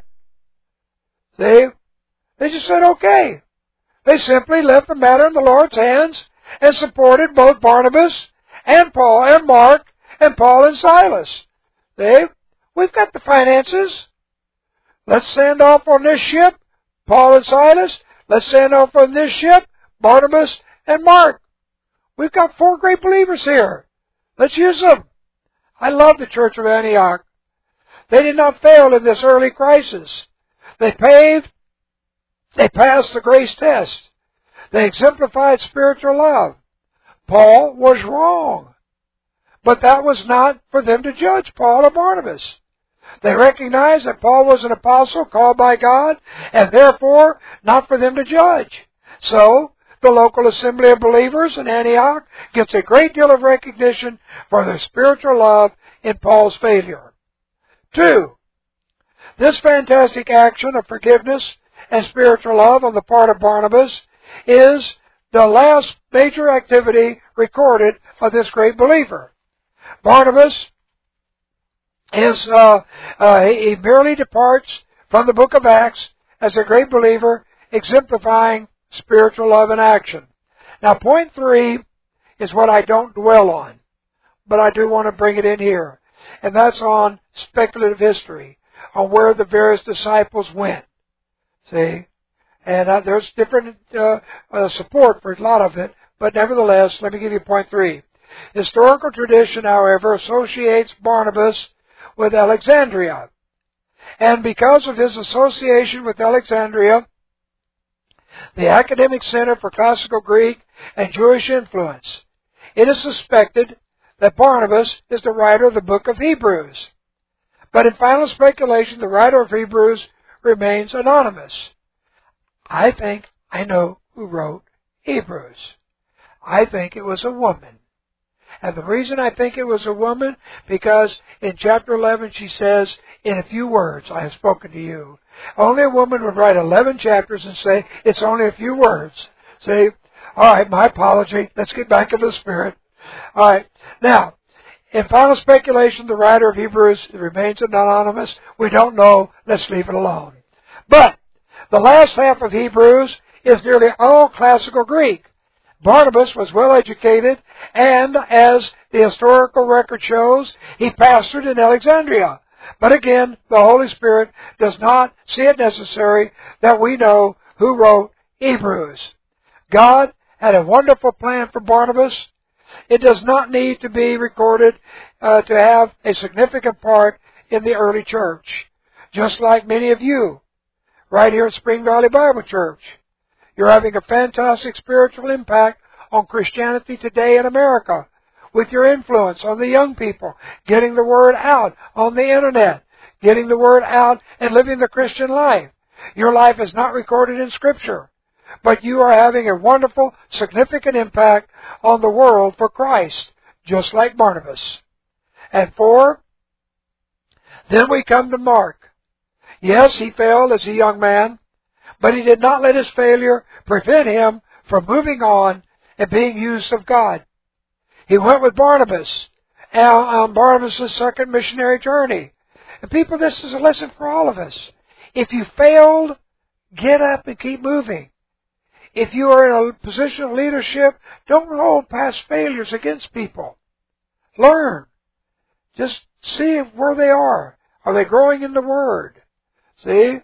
S1: See? They just said, okay. They simply left the matter in the Lord's hands and supported both Barnabas and Paul and Mark and Paul and Silas. See? We've got the finances. Let's send off on this ship, Paul and Silas. Let's send off on this ship, Barnabas and Mark. We've got 4 great believers here. Let's use them. I love the Church of Antioch. They did not fail in this early crisis. They passed the grace test. They exemplified spiritual love. Paul was wrong. But that was not for them to judge Paul or Barnabas. They recognized that Paul was an apostle called by God, and therefore not for them to judge. So, the local assembly of believers in Antioch gets a great deal of recognition for their spiritual love in Paul's failure. 2. This fantastic action of forgiveness and spiritual love on the part of Barnabas is the last major activity recorded of this great believer. Barnabas he merely departs from the book of Acts as a great believer, exemplifying spiritual love in action. Now, point 3 is what I don't dwell on, but I do want to bring it in here, and that's on speculative history, on where the various disciples went. See? And there's different support for a lot of it, but nevertheless, let me give you point 3. Historical tradition, however, associates Barnabas with Alexandria. And because of his association with Alexandria, the academic center for classical Greek and Jewish influence, it is suspected that Barnabas is the writer of the book of Hebrews. But in final speculation, the writer of Hebrews remains anonymous. I think I know who wrote Hebrews. I think it was a woman. And the reason I think it was a woman, because in chapter 11 she says, in a few words, I have spoken to you. Only a woman would write 11 chapters and say, it's only a few words. See? All right, my apology. Let's get back into the Spirit. All right. Now, in final speculation, the writer of Hebrews remains anonymous. We don't know. Let's leave it alone. But the last half of Hebrews is nearly all classical Greek. Barnabas was well educated, and as the historical record shows, he pastored in Alexandria. But again, the Holy Spirit does not see it necessary that we know who wrote Hebrews. God had a wonderful plan for Barnabas. It does not need to be recorded to have a significant part in the early church. Just like many of you, right here at Spring Valley Bible Church. You're having a fantastic spiritual impact on Christianity today in America with your influence on the young people, getting the word out on the internet, getting the word out and living the Christian life. Your life is not recorded in Scripture, but you are having a wonderful, significant impact on the world for Christ, just like Barnabas. And 4, then we come to Mark. Yes, he failed as a young man, but he did not let his failure prevent him from moving on and being used of God. He went with Barnabas on Barnabas' second missionary journey. And people, this is a lesson for all of us. If you failed, get up and keep moving. If you are in a position of leadership, don't hold past failures against people. Learn. Just see where they are. Are they growing in the Word? See?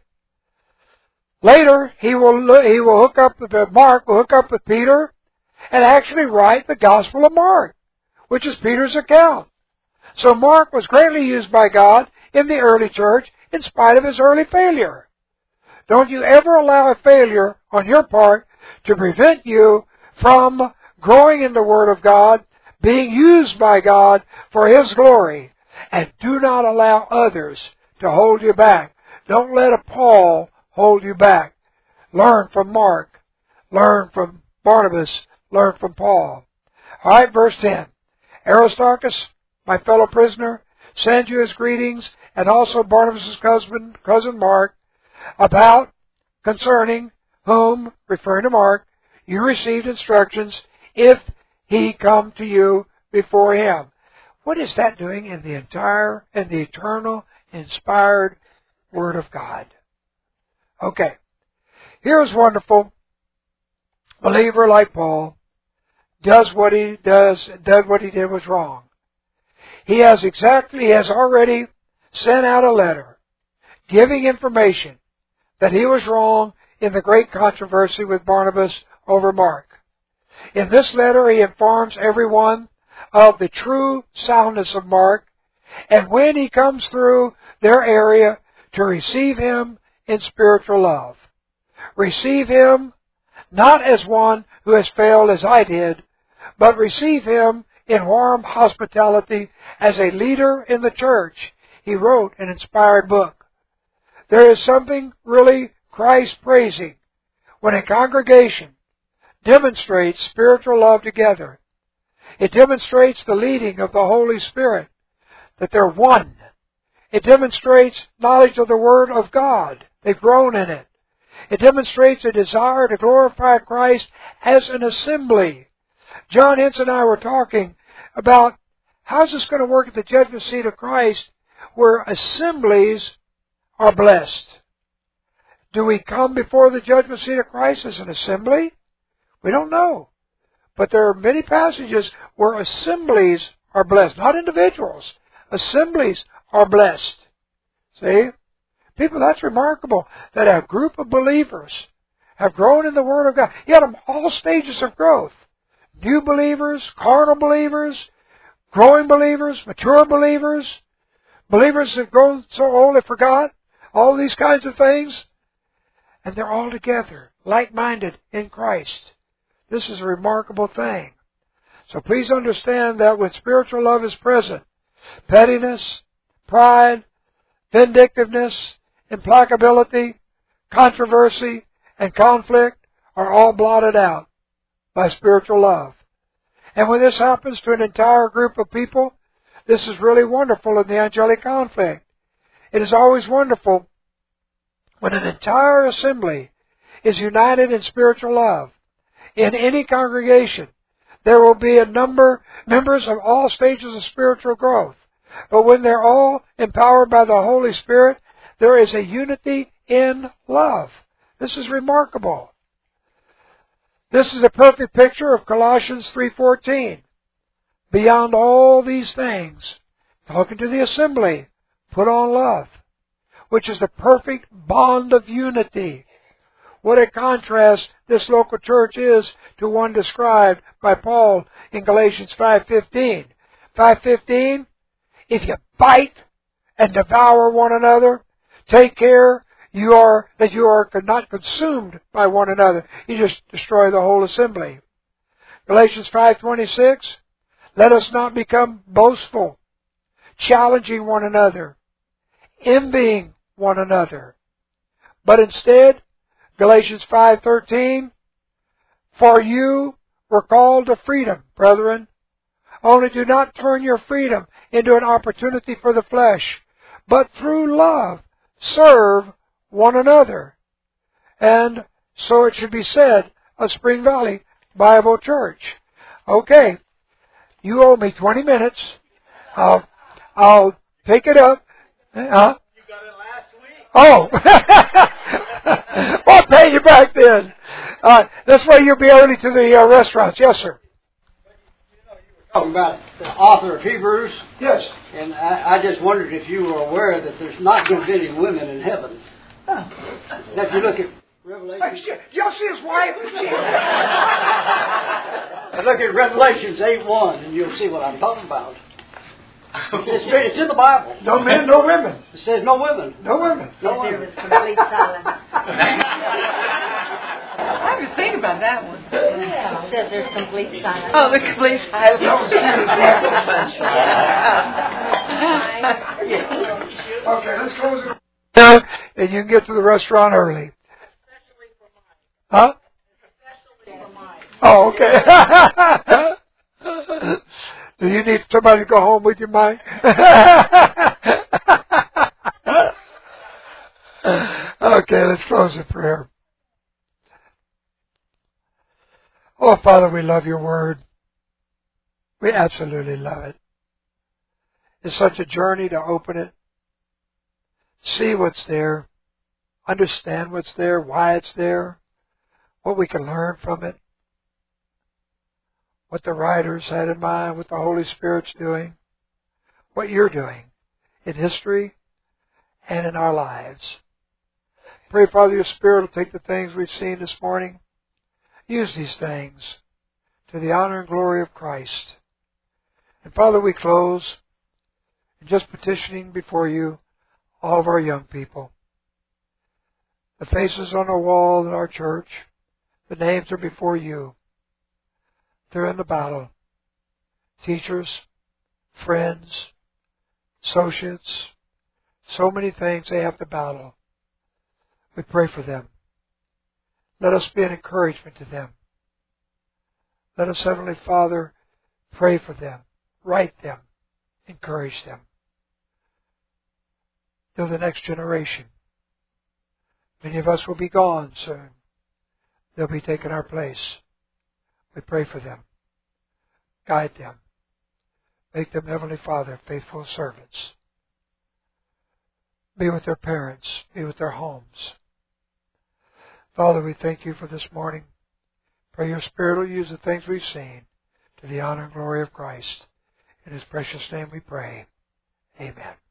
S1: Later, he will hook up with Mark, will hook up with Peter, and actually write the Gospel of Mark, which is Peter's account. So Mark was greatly used by God in the early church in spite of his early failure. Don't you ever allow a failure on your part to prevent you from growing in the Word of God, being used by God for His glory, and do not allow others to hold you back. Don't let a Paul hold you back. Learn from Mark. Learn from Barnabas. Learn from Paul. All right, verse 10. Aristarchus, my fellow prisoner, sends you his greetings, and also Barnabas' cousin Mark, concerning whom, referring to Mark, you received instructions if he come to you before him. What is that doing in the entire and the eternal, inspired Word of God? Okay. Here's wonderful. Believer like Paul did what he did was wrong. He has already sent out a letter giving information that he was wrong in the great controversy with Barnabas over Mark. In this letter, he informs everyone of the true soundness of Mark, and when he comes through their area, to receive him in spiritual love. Receive him not as one who has failed as I did, but receive him in warm hospitality as a leader in the church. He wrote an inspired book. There is something really Christ-praising when a congregation demonstrates spiritual love together. It demonstrates the leading of the Holy Spirit, that they're one. It demonstrates knowledge of the Word of God. They've grown in it. It demonstrates a desire to glorify Christ as an assembly. John Hintz and I were talking about how's this going to work at the judgment seat of Christ where assemblies are blessed. Do we come before the judgment seat of Christ as an assembly? We don't know. But there are many passages where assemblies are blessed, not individuals. Assemblies are blessed. See? People, that's remarkable that a group of believers have grown in the Word of God. Yet all stages of growth. New believers, carnal believers, growing believers, mature believers, believers that have grown so old they forgot, all these kinds of things. And they're all together, like-minded in Christ. This is a remarkable thing. So please understand that when spiritual love is present, pettiness, pride, vindictiveness, implacability, controversy, and conflict are all blotted out by spiritual love. And when this happens to an entire group of people, this is really wonderful in the angelic conflict. It is always wonderful when an entire assembly is united in spiritual love. In any congregation, there will be members of all stages of spiritual growth. But when they're all empowered by the Holy Spirit, there is a unity in love. This is remarkable. This is a perfect picture of Colossians 3:14. Beyond all these things, talking to the assembly, put on love, which is the perfect bond of unity. What a contrast this local church is to one described by Paul in Galatians 5:15. 5:15, if you bite and devour one another, take care that you are not consumed by one another. You just destroy the whole assembly. Galatians 5:26, let us not become boastful, challenging one another, envying one another. But instead, Galatians 5:13, for you were called to freedom, brethren. Only do not turn your freedom into an opportunity for the flesh, but through love serve one another. And so it should be said of Spring Valley Bible Church. Okay, you owe me 20 minutes. I'll take it up.
S2: You got it last week.
S1: Oh! I'll pay you back then. This way you'll be early to the restaurants. Yes, sir.
S12: Talking about the author of Hebrews.
S1: Yes.
S12: And I just wondered if you were aware that there's not going to be any women in heaven. Now, if you look at Revelation...
S1: Did y'all see his wife?
S12: Look at Revelations 8:1 and you'll see what I'm talking about. It's in the Bible.
S1: No men, no women.
S12: It says no women.
S1: No women.
S12: No women.
S7: There was complete silence.
S3: I was thinking about that one.
S7: Yeah. It says there's complete silence.
S3: Oh, the complete silence.
S1: Okay, let's close it. And you can get to the restaurant early. Huh? Oh, okay. Do you need somebody to go home with you, Mike? Okay, let's close in prayer. Oh, Father, we love your word. We absolutely love it. It's such a journey to open it, see what's there, understand what's there, why it's there, what we can learn from it, what the writers had in mind, what the Holy Spirit's doing, what you're doing in history and in our lives. Pray, Father, your Spirit will take the things we've seen this morning, use these things to the honor and glory of Christ. And Father, we close in just petitioning before you all of our young people. The faces on the wall in our church, the names are before you. They're in the battle. Teachers, friends, associates, so many things they have to battle. We pray for them. Let us be an encouragement to them. Let us, Heavenly Father, pray for them, write them, encourage them. They're the next generation. Many of us will be gone soon. They'll be taking our place. We pray for them. Guide them. Make them, Heavenly Father, faithful servants. Be with their parents. Be with their homes. Father, we thank you for this morning. Pray your Spirit will use the things we've seen to the honor and glory of Christ. In His precious name we pray. Amen.